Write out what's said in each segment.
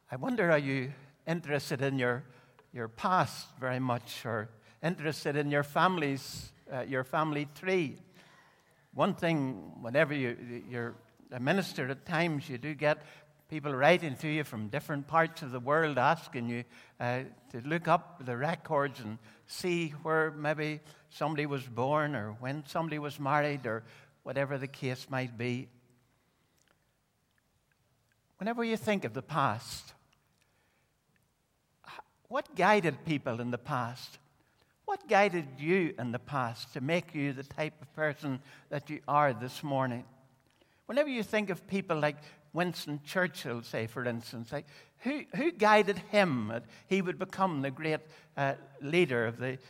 I wonder, are you interested in your past very much, or interested in your family tree? One thing, whenever you're a minister, at times you do get people writing to you from different parts of the world asking you to look up the records and see where maybe somebody was born or when somebody was married or whatever the case might be. Whenever you think of the past, what guided people in the past? What guided you in the past to make you the type of person that you are this morning? Whenever you think of people like Winston Churchill, say, for instance, like who guided him that he would become the great leader of the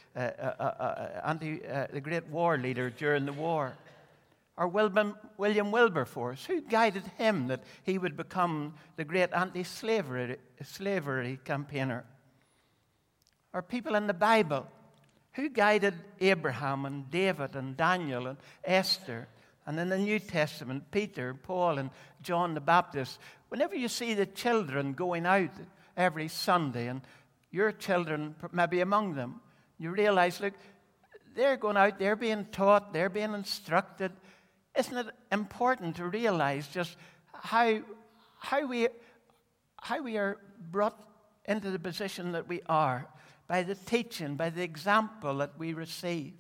great war leader during the war? Or William Wilberforce, who guided him that he would become the great anti-slavery campaigner? Or people in the Bible, who guided Abraham and David and Daniel and Esther? And in the New Testament, Peter, Paul, and John the Baptist. Whenever you see the children going out every Sunday, and your children maybe among them, you realize, look, they're going out, they're being taught, they're being instructed. Isn't it important to realize just how we are brought into the position that we are by the teaching, by the example that we received?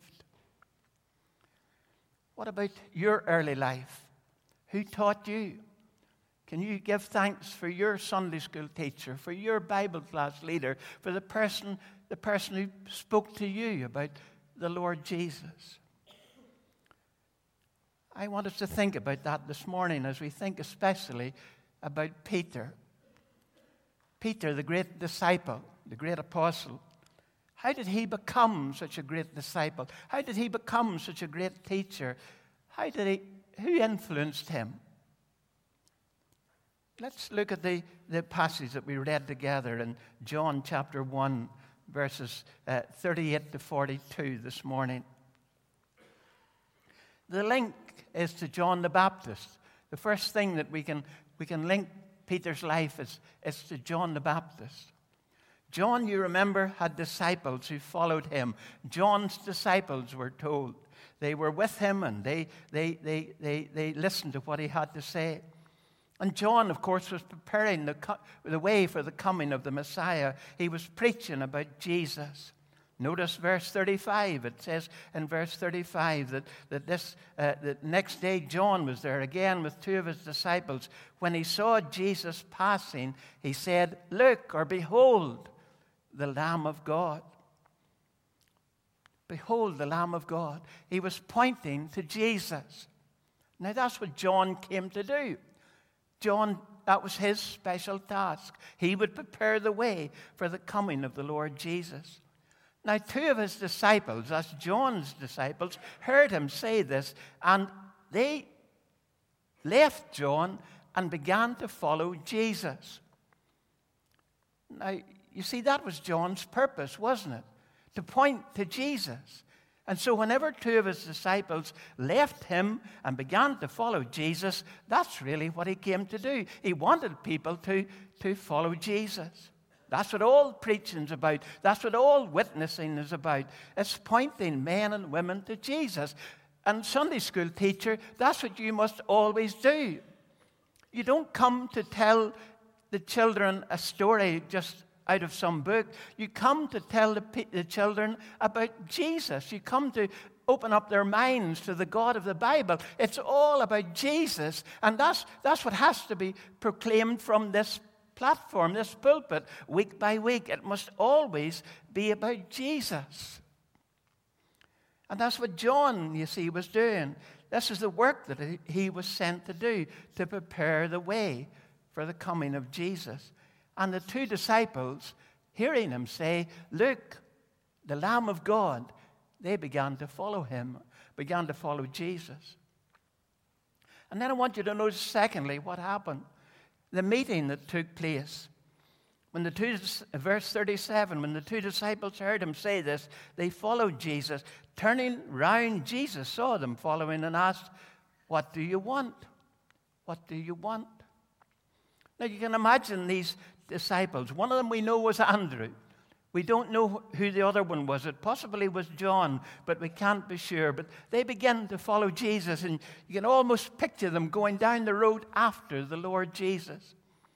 What about your early life? Who taught you? Can you give thanks for your Sunday school teacher, for your Bible class leader, for the person who spoke to you about the Lord Jesus? I want us to think about that this morning as we think especially about Peter. Peter, the great disciple, the great apostle. How did he become such a great disciple? How did he become such a great teacher? Who influenced him? Let's look at the passage that we read together in John chapter 1, verses 38 to 42 this morning. The link is to John the Baptist. The first thing that we can link Peter's life is to John the Baptist. John, you remember, had disciples who followed him. John's disciples were told. They were with him and they listened to what he had to say. And John, of course, was preparing the way for the coming of the Messiah. He was preaching about Jesus. Notice verse 35. It says in verse 35 that next day John was there again with two of his disciples. When he saw Jesus passing, he said, "Look," or "Behold, the Lamb of God." Behold the Lamb of God. He was pointing to Jesus. Now that's what John came to do. John, that was his special task. He would prepare the way for the coming of the Lord Jesus. Now, two of his disciples, that's John's disciples, heard him say this, and they left John and began to follow Jesus. Now, you see, that was John's purpose, wasn't it? To point to Jesus. And so whenever two of his disciples left him and began to follow Jesus, that's really what he came to do. He wanted people to follow Jesus. That's what all preaching's about. That's what all witnessing is about. It's pointing men and women to Jesus. And Sunday school teacher, that's what you must always do. You don't come to tell the children a story just out of some book. You come to tell the children about Jesus. You come to open up their minds to the God of the Bible. It's all about Jesus. And that's what has to be proclaimed from this platform, this pulpit, week by week. It must always be about Jesus. And that's what John, you see, was doing. This is the work that he was sent to do, to prepare the way for the coming of Jesus. And the two disciples, hearing him say, "Look, the Lamb of God," they began to follow him, began to follow Jesus. And then I want you to notice, secondly, what happened. The meeting that took place. Verse 37, when the two disciples heard him say this, they followed Jesus. Turning round, Jesus saw them following and asked, "What do you want? What do you want?" Now you can imagine these disciples. One of them we know was Andrew. We don't know who the other one was. It possibly was John, but we can't be sure. But they began to follow Jesus, and you can almost picture them going down the road after the Lord Jesus.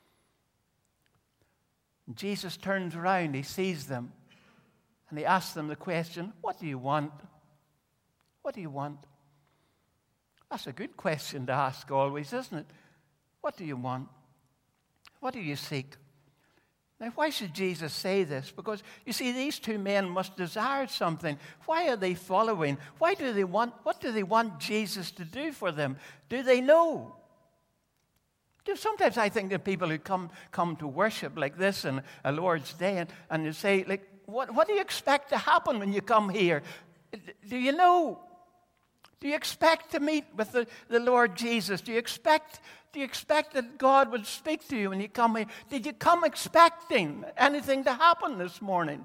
And Jesus turns around, he sees them, and he asks them the question, "What do you want? What do you want?" That's a good question to ask always, isn't it? What do you want? What do you seek? Now, why should Jesus say this? Because, you see, these two men must desire something. Why are they following? What do they want Jesus to do for them? Do they know? Sometimes I think that people who come to worship like this on a Lord's Day, and you say, like, what do you expect to happen when you come here? Do you know? Do you expect to meet with the Lord Jesus? Do you expect that God would speak to you when you come here? Did you come expecting anything to happen this morning?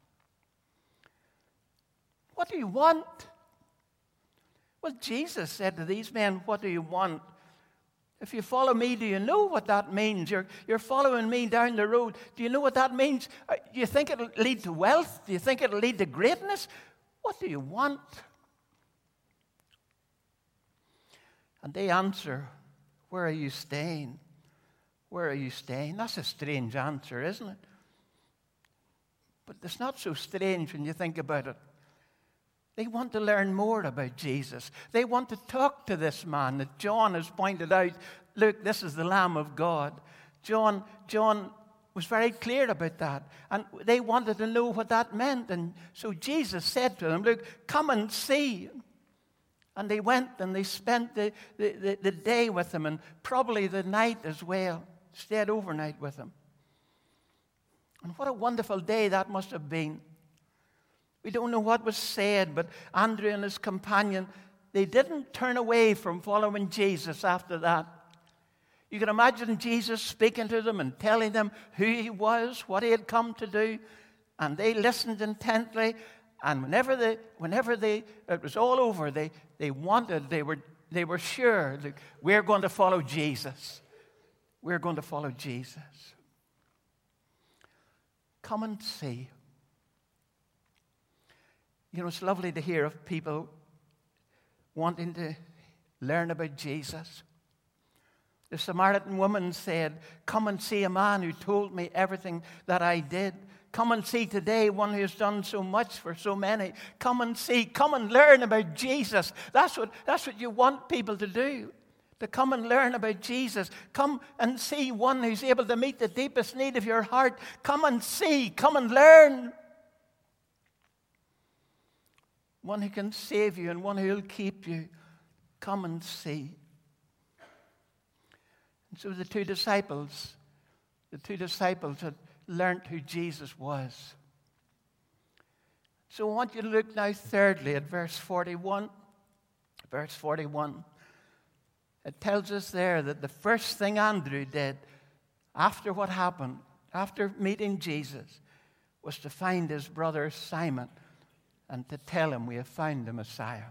What do you want? Well, Jesus said to these men, "What do you want?" If you follow me, do you know what that means? You're following me down the road. Do you know what that means? Do you think it'll lead to wealth? Do you think it'll lead to greatness? What do you want? And they answer, "Where are you staying? Where are you staying?" That's a strange answer, isn't it? But it's not so strange when you think about it. They want to learn more about Jesus. They want to talk to this man that John has pointed out. Look, this is the Lamb of God. John was very clear about that. And they wanted to know what that meant. And so Jesus said to them, "Look, come and see." And they went and they spent the day with him, and probably the night as well. Stayed overnight with him. And what a wonderful day that must have been. We don't know what was said, but Andrew and his companion, they didn't turn away from following Jesus after that. You can imagine Jesus speaking to them and telling them who he was, what he had come to do, and they listened intently. And whenever it was all over, they were sure that we're going to follow Jesus. We're going to follow Jesus. Come and see. You know, it's lovely to hear of people wanting to learn about Jesus. The Samaritan woman said, "Come and see a man who told me everything that I did. Come and see today one who has done so much for so many. Come and see, come and learn about Jesus." That's what you want people to do, to come and learn about Jesus. Come and see one who's able to meet the deepest need of your heart. Come and see, come and learn. One who can save you and one who will keep you. Come and see. And so the two disciples had learned who Jesus was. So I want you to look now thirdly at verse 41. Verse 41. It tells us there that the first thing Andrew did after what happened, after meeting Jesus, was to find his brother Simon and to tell him, "We have found the Messiah."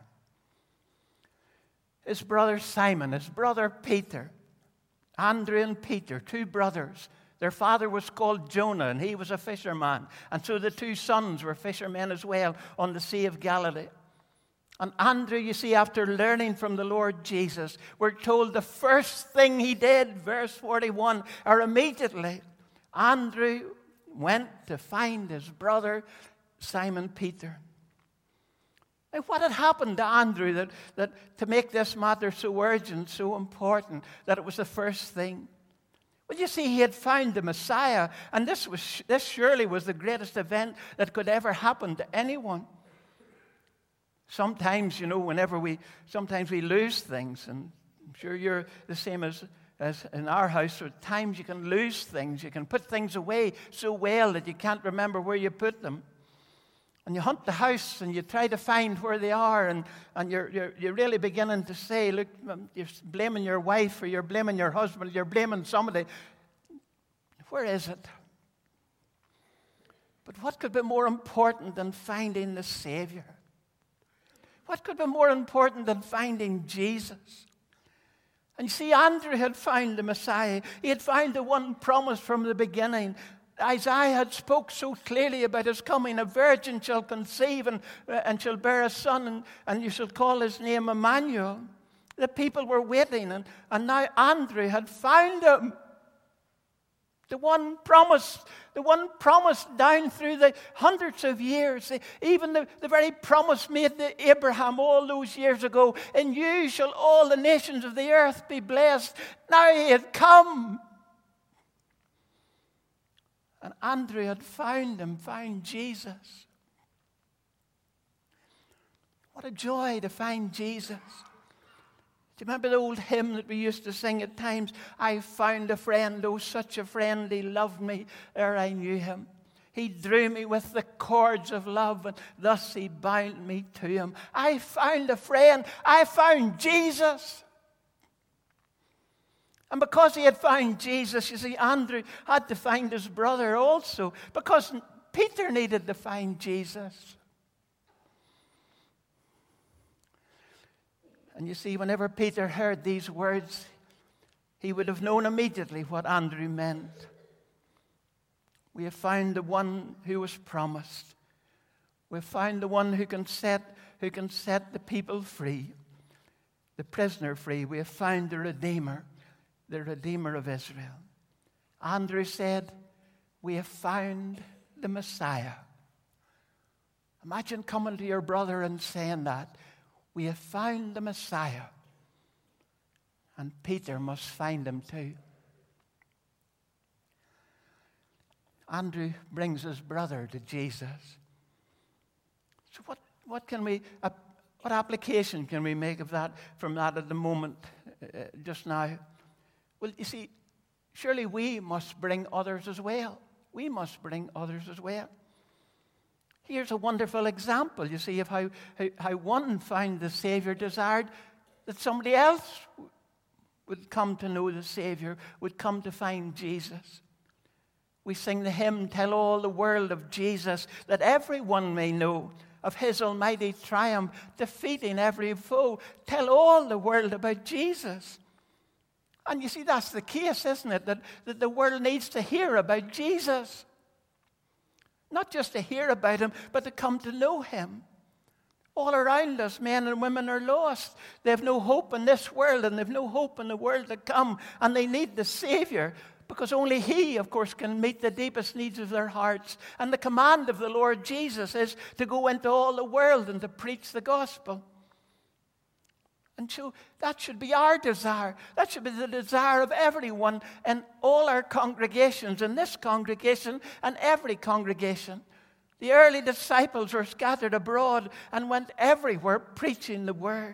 His brother Simon, his brother Peter, Andrew and Peter, two brothers. Their father was called Jonah, and he was a fisherman. And so the two sons were fishermen as well on the Sea of Galilee. And Andrew, you see, after learning from the Lord Jesus, we're told the first thing he did, verse 41, or immediately, Andrew went to find his brother Simon Peter. Now, what had happened to Andrew that to make this matter so urgent, so important, that it was the first thing? Well, you see, he had found the Messiah, and this surely was the greatest event that could ever happen to anyone. Sometimes, you know, sometimes we lose things, and I'm sure you're the same as in our house. So at times you can lose things. You can put things away so well that you can't remember where you put them. And you hunt the house and you try to find where they are, and you're really beginning to say, look, you're blaming your wife, or you're blaming your husband, you're blaming somebody. Where is it? But what could be more important than finding the Savior? What could be more important than finding Jesus? And you see, Andrew had found the Messiah. He had found the one promised from the beginning. Isaiah had spoke so clearly about his coming. A virgin shall conceive and shall bear a son, and you shall call his name Emmanuel. The people were waiting, and now Andrew had found him. The one promised down through the hundreds of years, even the very promise made to Abraham all those years ago, in you shall all the nations of the earth be blessed. Now he had come. And Andrew had found him, found Jesus. What a joy to find Jesus. Do you remember the old hymn that we used to sing at times? I found a friend, oh, such a friend, he loved me ere I knew him. He drew me with the cords of love, and thus he bound me to him. I found a friend. I found Jesus. And because he had found Jesus, you see, Andrew had to find his brother also, because Peter needed to find Jesus. And you see, whenever Peter heard these words, he would have known immediately what Andrew meant. We have found the one who was promised. We've found the one who can set the people free, the prisoner free. We have found the Redeemer of Israel. Andrew said, we have found the Messiah. Imagine coming to your brother and saying that. We have found the Messiah. And Peter must find him too. Andrew brings his brother to Jesus. So what application can we make of that, from that at the moment, just now? Well, you see, surely we must bring others as well. We must bring others as well. Here's a wonderful example, you see, of how one found the Savior, desired that somebody else would come to know the Savior, would come to find Jesus. We sing the hymn, tell all the world of Jesus, that everyone may know of his almighty triumph, defeating every foe. Tell all the world about Jesus. And you see, that's the case, isn't it? That the world needs to hear about Jesus. Not just to hear about him, but to come to know him. All around us, men and women are lost. They have no hope in this world, and they have no hope in the world to come. And they need the Savior, because only he, of course, can meet the deepest needs of their hearts. And the command of the Lord Jesus is to go into all the world and to preach the gospel. And so that should be our desire. That should be the desire of everyone in all our congregations, in this congregation and every congregation. The early disciples were scattered abroad and went everywhere preaching the word.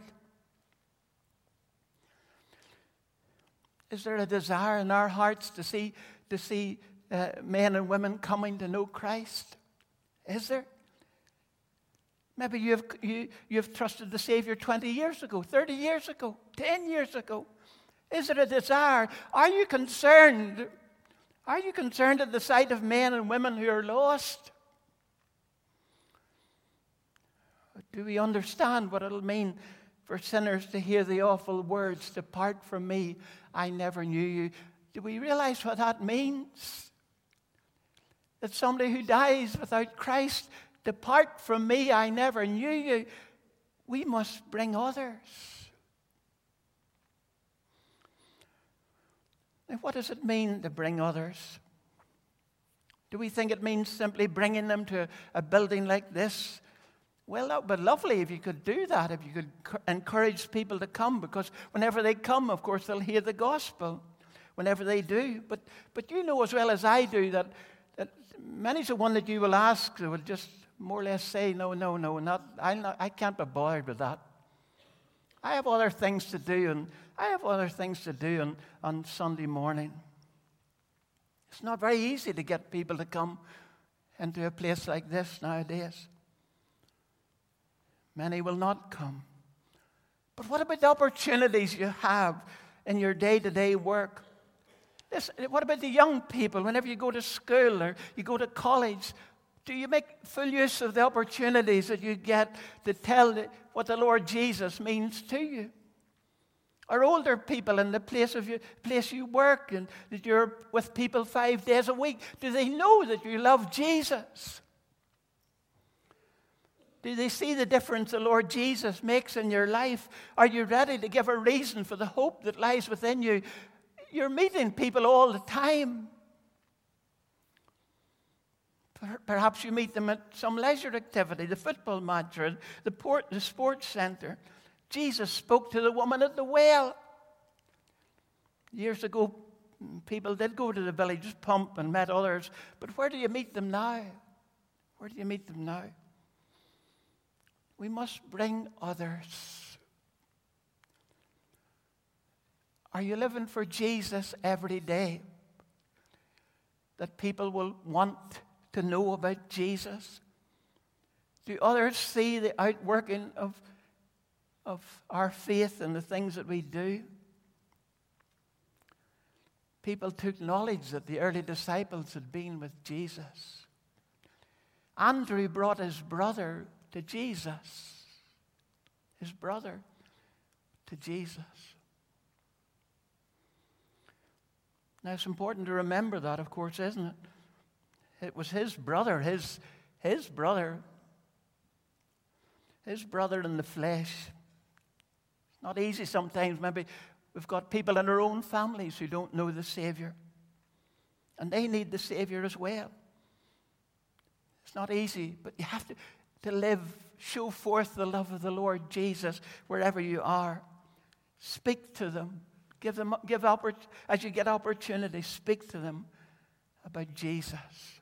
Is there a desire in our hearts to see men and women coming to know Christ? Is there? Maybe you have trusted the Savior 20 years ago, 30 years ago, 10 years ago. Is there a desire? Are you concerned? Are you concerned at the sight of men and women who are lost? Do we understand what it'll mean for sinners to hear the awful words, depart from me, I never knew you? Do we realize what that means? That somebody who dies without Christ, depart from me, I never knew you. We must bring others. Now, what does it mean to bring others? Do we think it means simply bringing them to a building like this? Well, that would be lovely if you could do that, if you could encourage people to come, because whenever they come, of course, they'll hear the gospel. Whenever they do. But you know as well as I do that many's the one that you will ask who will just more or less say, no, I can't be bothered with that. I have other things to do, on Sunday morning. It's not very easy to get people to come into a place like this nowadays. Many will not come. But what about the opportunities you have in your day-to-day work? Listen, what about the young people? Whenever you go to school or you go to college, do you make full use of the opportunities that you get to tell what the Lord Jesus means to you? Or older people in the place you work and that you're with people 5 days a week. Do they know that you love Jesus? Do they see the difference the Lord Jesus makes in your life? Are you ready to give a reason for the hope that lies within you? You're meeting people all the time. Perhaps you meet them at some leisure activity, the football match or the sports center. Jesus spoke to the woman at the well. Years ago, people did go to the village pump and met others. But where do you meet them now? Where do you meet them now? We must bring others. Are you living for Jesus every day? That people will want to know about Jesus? Do others see the outworking of our faith and the things that we do? People took knowledge that the early disciples had been with Jesus. Andrew brought his brother to Jesus. His brother to Jesus. Now it's important to remember that, of course, isn't it? It was his brother, his brother in the flesh. It's not easy sometimes. Maybe we've got people in our own families who don't know the Savior. And they need the Savior as well. It's not easy, but you have to live, show forth the love of the Lord Jesus wherever you are. Speak to them. As you get opportunity, speak to them about Jesus.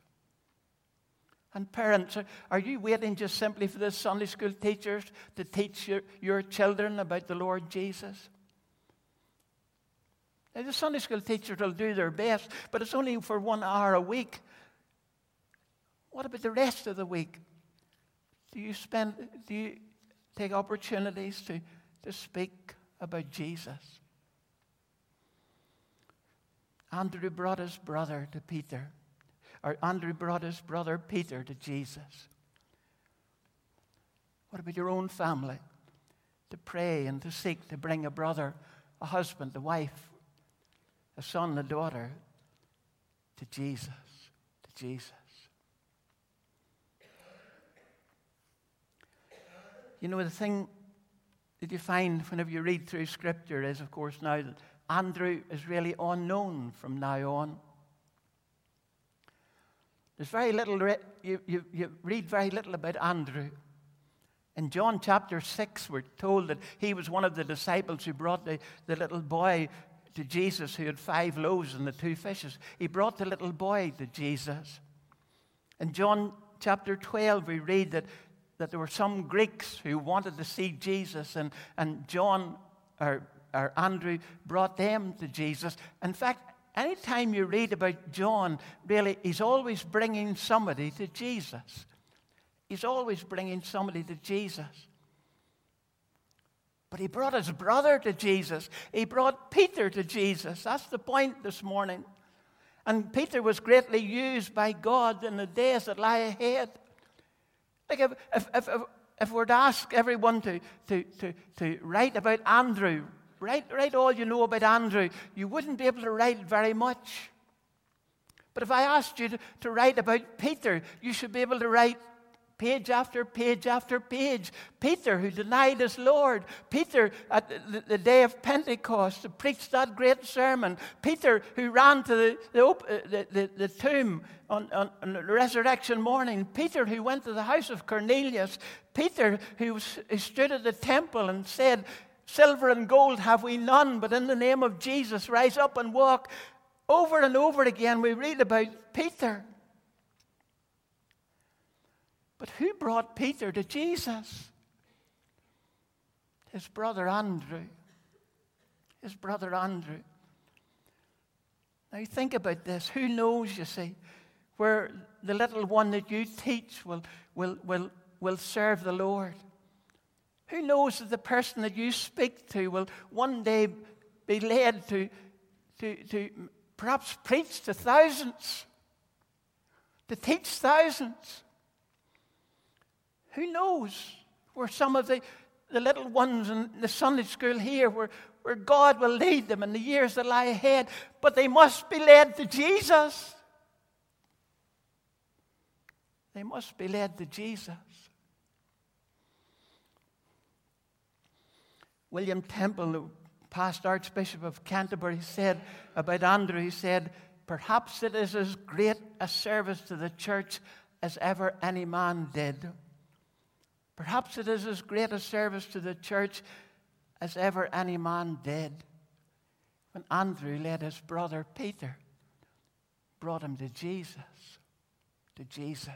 And parents, are you waiting just simply for the Sunday school teachers to teach your children about the Lord Jesus? Now, the Sunday school teachers will do their best, but it's only for 1 hour a week. What about the rest of the week? Do you take opportunities to speak about Jesus? Andrew brought his brother to Peter. Or Andrew brought his brother Peter to Jesus. What about your own family? To pray and to seek to bring a brother, a husband, a wife, a son, a daughter to Jesus. To Jesus. You know, the thing that you find whenever you read through Scripture is, of course, now that Andrew is really unknown from now on. There's very little, you read very little about Andrew. In John chapter 6, we're told that he was one of the disciples who brought the little boy to Jesus who had 5 loaves and the 2 fishes. He brought the little boy to Jesus. In John chapter 12, we read that there were some Greeks who wanted to see Jesus, and John, or Andrew, brought them to Jesus. In fact, anytime you read about John, really, he's always bringing somebody to Jesus. He's always bringing somebody to Jesus. But he brought his brother to Jesus. He brought Peter to Jesus. That's the point this morning. And Peter was greatly used by God in the days that lie ahead. Like if we're to ask everyone to write about Andrew, write all you know about Andrew, you wouldn't be able to write very much. But if I asked you to write about Peter, you should be able to write page after page after page. Peter, who denied his Lord. Peter, at the day of Pentecost, to preach that great sermon. Peter, who ran to the tomb on the resurrection morning. Peter, who went to the house of Cornelius. Peter, who stood at the temple and said, "Silver and gold have we none, but in the name of Jesus, rise up and walk." Over and over again, we read about Peter. But who brought Peter to Jesus? His brother Andrew. His brother Andrew. Now think about this. Who knows, you see, where the little one that you teach will serve the Lord? Who knows that the person that you speak to will one day be led to perhaps preach to thousands, to teach thousands? Who knows where some of the the little ones in the Sunday school here where God will lead them in the years that lie ahead. But they must be led to Jesus. They must be led to Jesus. William Temple, the past Archbishop of Canterbury, said about Andrew, he said, perhaps it is as great a service to the church as ever any man did. Perhaps it is as great a service to the church as ever any man did. When Andrew led his brother Peter, brought him to Jesus. To Jesus.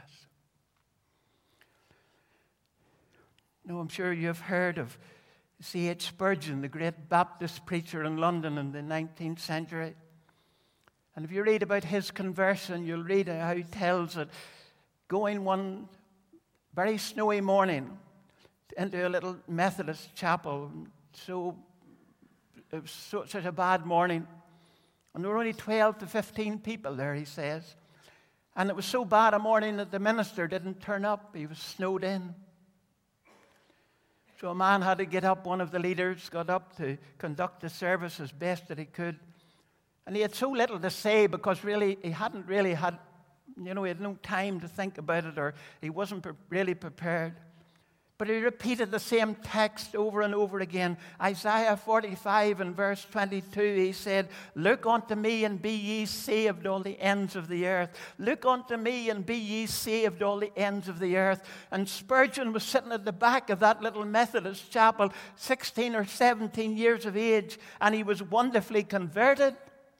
No, I'm sure you've heard of C.H. Spurgeon, the great Baptist preacher in London in the 19th century. And if you read about his conversion, you'll read how he tells it, going one very snowy morning into a little Methodist chapel. It was such a bad morning. And there were only 12 to 15 people there, he says. And it was so bad a morning that the minister didn't turn up. He was snowed in. So a man had to get up, one of the leaders got up to conduct the service as best that he could. And he had so little to say because really he hadn't really had, he had no time to think about it, or he wasn't really prepared. But he repeated the same text over and over again. Isaiah 45 and verse 22, he said, look unto me and be ye saved, all the ends of the earth. Look unto me and be ye saved, all the ends of the earth. And Spurgeon was sitting at the back of that little Methodist chapel, 16 or 17 years of age, and he was wonderfully converted.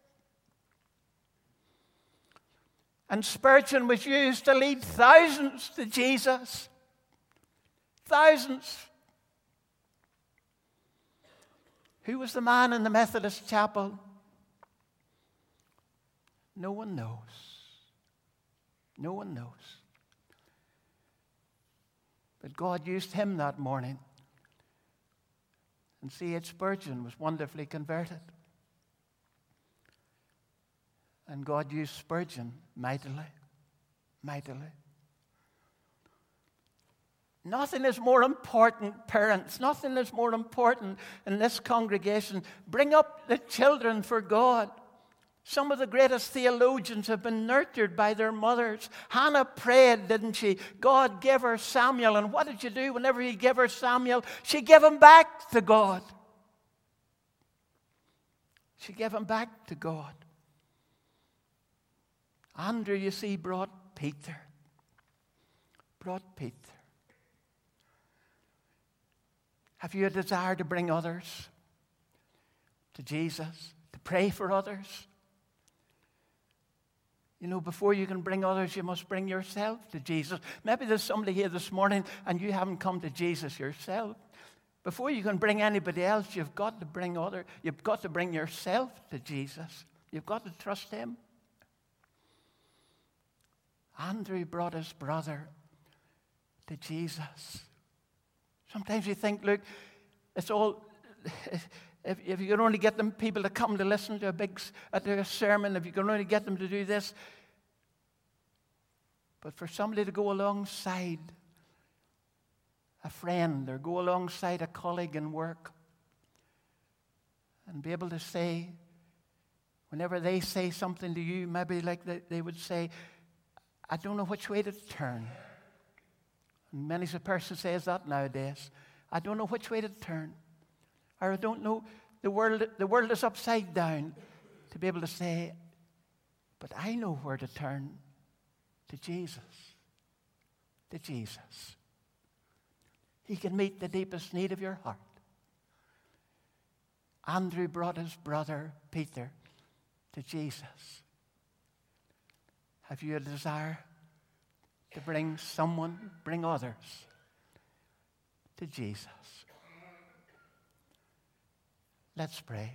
And Spurgeon was used to lead thousands to Jesus. Thousands. Who was the man in the Methodist chapel? No one knows. No one knows. But God used him that morning. And C.H. Spurgeon was wonderfully converted. And God used Spurgeon mightily. Mightily. Nothing is more important, parents. Nothing is more important in this congregation. Bring up the children for God. Some of the greatest theologians have been nurtured by their mothers. Hannah prayed, didn't she? God gave her Samuel. And what did she do whenever he gave her Samuel? She gave him back to God. She gave him back to God. Andrew, you see, brought Peter. Brought Peter. Have you a desire to bring others to Jesus? To pray for others? Before you can bring others, you must bring yourself to Jesus. Maybe there's somebody here this morning and you haven't come to Jesus yourself. Before you can bring anybody else, you've got to bring You've got to bring yourself to Jesus. You've got to trust him. Andrew brought his brother to Jesus. Sometimes you think, look, it's all, if you can only get them people to come to listen to a sermon, if you can only get them to do this. But for somebody to go alongside a friend or go alongside a colleague in work and be able to say, whenever they say something to you, maybe like they would say, I don't know which way to turn. And many a person says that nowadays. I don't know which way to turn. Or I don't know, the world is upside down. To be able to say, but I know where to turn. To Jesus. To Jesus. He can meet the deepest need of your heart. Andrew brought his brother Peter to Jesus. Have you a desire to bring others to Jesus? Let's pray.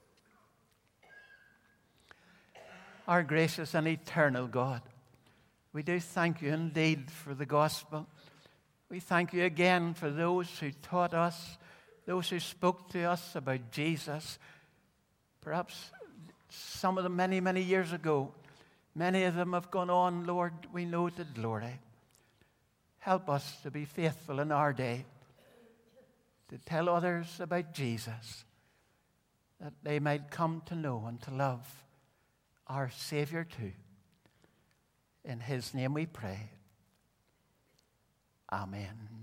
Our gracious and eternal God, we do thank you indeed for the gospel. We thank you again for those who taught us, those who spoke to us about Jesus. Perhaps some of them many, many years ago. Many of them have gone on, Lord, we know, to glory. Help us to be faithful in our day, to tell others about Jesus, that they might come to know and to love our Savior too. In his name we pray. Amen.